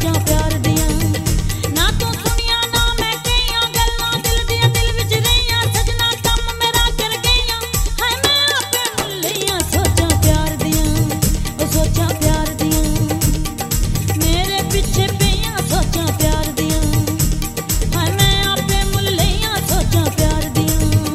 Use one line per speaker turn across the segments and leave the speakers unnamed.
सोचा प्यार दिया ना तू सुनिया ना मैं कहिया गल्लां दिल दिया दिल विच रहिया सजना कम मेरा कर गईया हाय मैं आपे मुल्लियां सोचा प्यार दिया ओ सोचा प्यार दिया मेरे पीछे पिया सोचा प्यार दिया हाय मैं आपे मुल्लियां सोचा प्यार दिया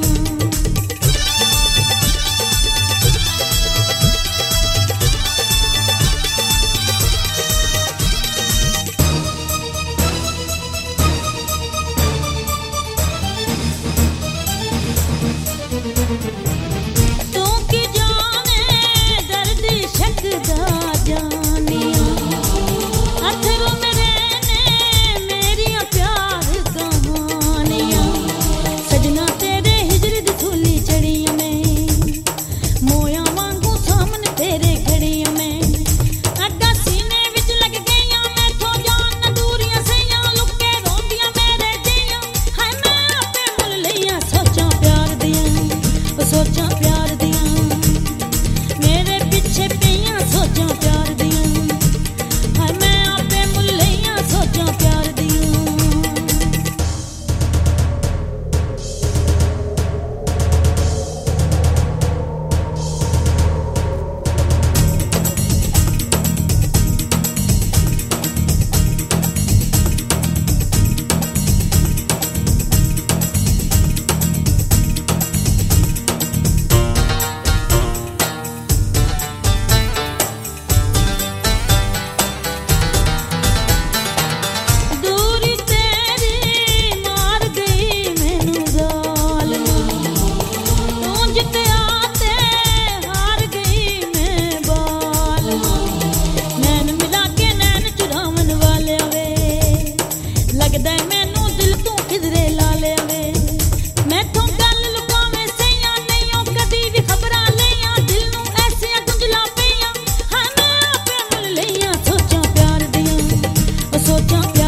तू की जाने दर्द शक दा जानिया अथरू मेरे ने मेरिया प्यार कहानियां सजना तेरे हिजर दी धूली चढ़िया में मोया वांगू सामने तेरे खड़िया में अड्डा सीने विच लग गईया मैं थो जान न दूरियां सैया लुके रोंदियां मेरे जिया हाय मैं आपे मुल्लियां सोचा प्यार दिया ओ सोचा प्यार दिया मेरे पीछे पिया सोचा प्यार दिया हाय मैं आपे मुल्लियां सोचा प्यार दिया दूरी तेरी मार गई मैनू गाल तू जिते आते हार गई मैं बाल नैन मिला के नैन चुरावन वाले वे लगदा है मैनू दिल तू किधरे ला ले वे मैथों गल लुकावे सैया नहीं ओ कदी भी खबरां लईया दिल नू ऐसे गुंजला पईया हाय मैं आपे मुल्लियां सोचा प्यार दिया ओ सोचा प्यार